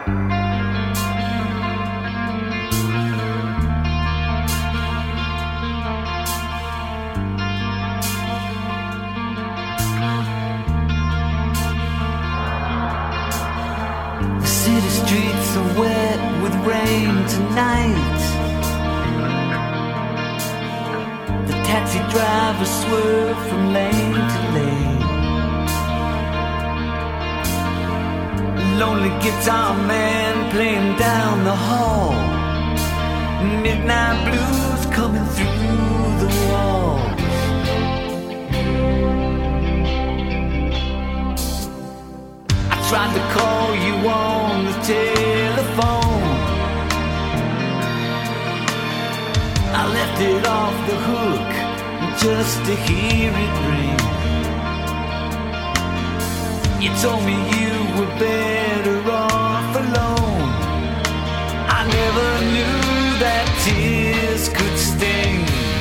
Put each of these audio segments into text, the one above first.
City streets are wet with rain tonight. The taxi drivers swerve from lane to lane. Lonely guitar man playing down the hall. Midnight blues coming through the walls. I tried to call you on the telephone. I left it off the hook just to hear it ring. You told me you were better off alone. I never knew that tears could sting.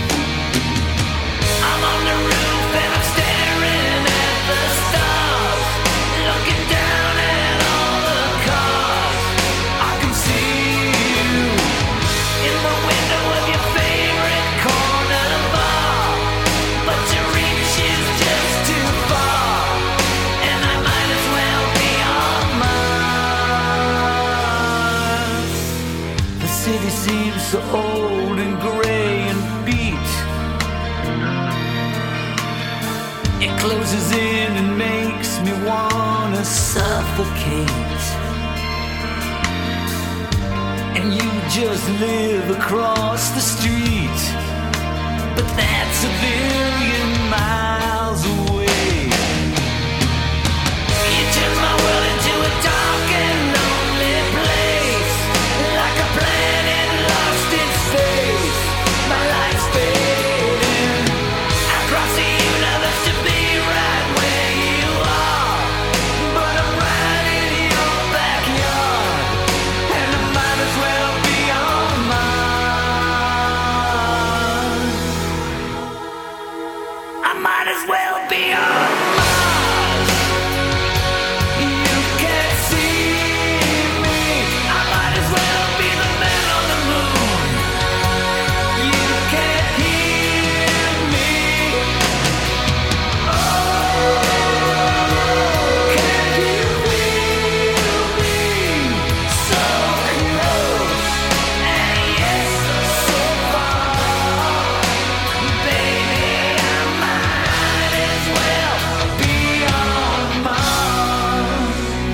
I'm on the roof and I'm staring at the stars, looking down at all the cars. I can see you in the window of your favorite corner bar, but your reach is just too far, and I might as well be on Mars. The city seems so old and gray and beat. It closes in and makes me wanna suffocate. And you just live across the street, but that's a billion miles away. You turn my world into a dark and lonely place, like a planet lost in space. My life's fading across the universe to be right where you are, but I'm right in your backyard, and I might as well be on Mars. I might as well be on Mars. You can't see me. I might as well be the man on the moon. You can't hear me. Oh, can you feel me? So close and yet so far. Baby, I might as well be on Mars.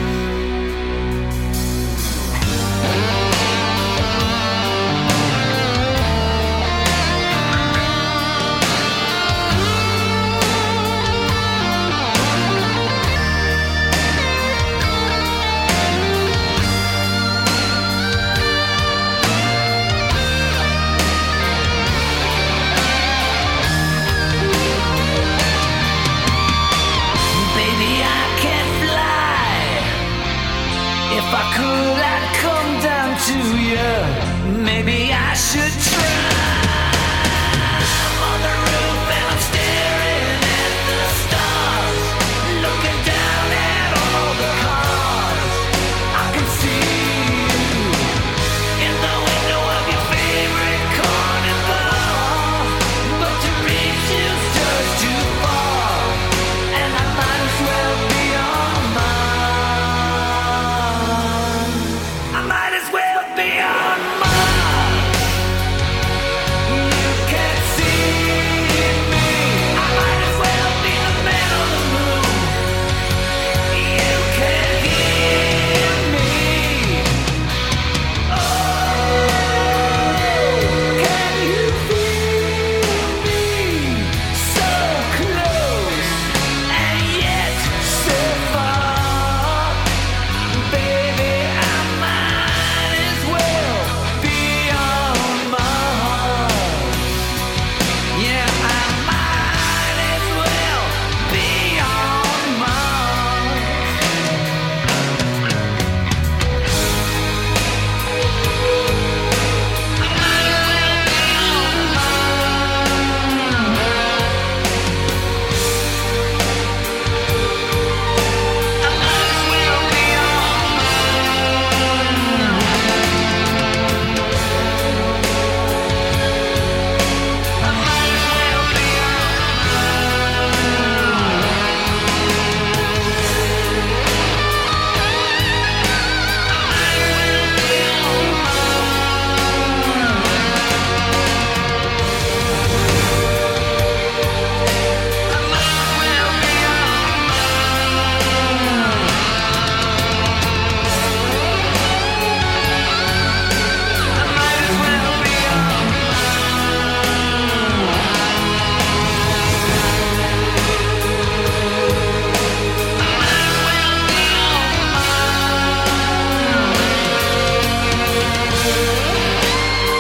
Baby, I can't fly. If I could, I'd come down to you. Maybe I should